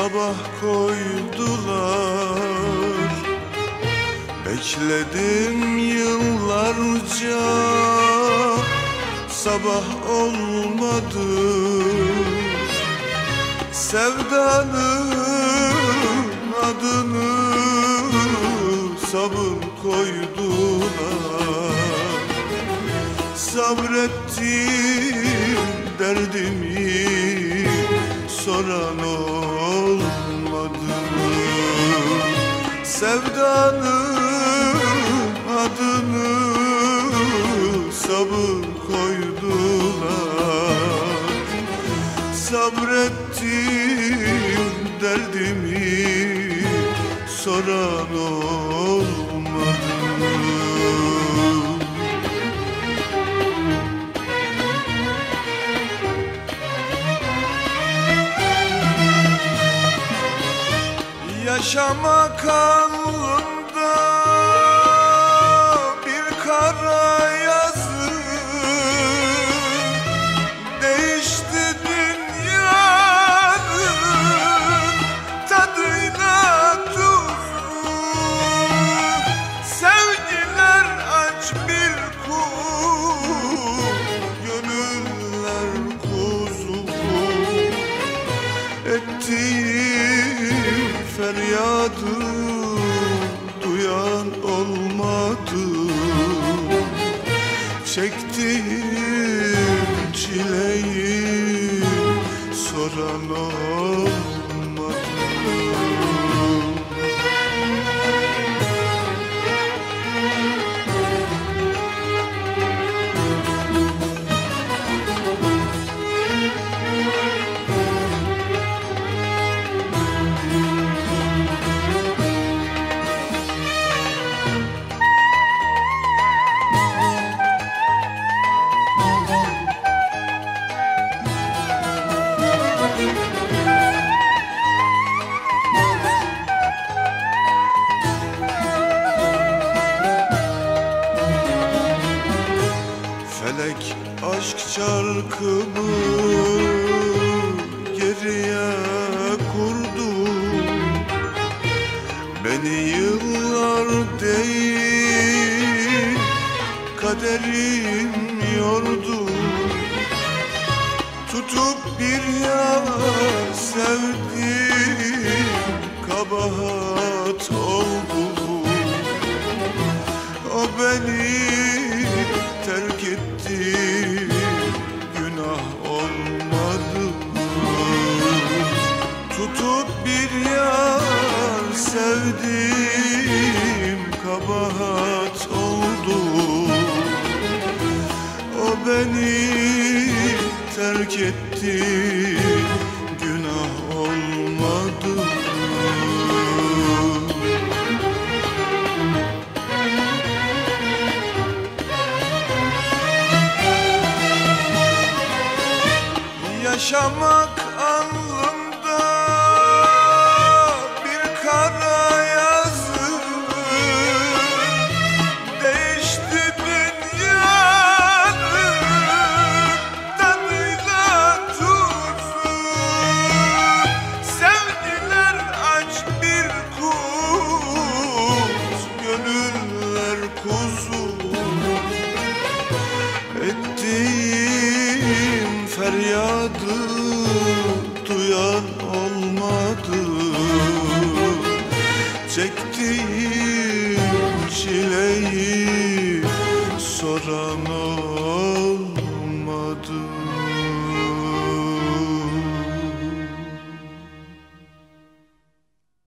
sabah koydular. Bekledim yıllarca, sabah olmadı. Sevdanın adını sabır koydular. Sabrettim derdimi soran olmadı. Sevdanın adını sabır koydular. Sabrettim derdimi soran olmadı. Yaşamak alnımda bir kara yazı, değişti dünyanın tadıyla tuzu. Sevgiler aç bir kul, gönüller kuzu. Ettiğim feryadı duyan olmadı. Çektiğim çileyi soran olmadı. Felek aşk çarkımı geriye kurdu. Beni yıllar değil kaderim yordu. Tutup bir yar sevdim, kabahat oldu. O beni terk etti, günah olmadı. Tutup bir yar sevdim, kabahat oldu. O beni terk etti, günah olmadı. Yaşamak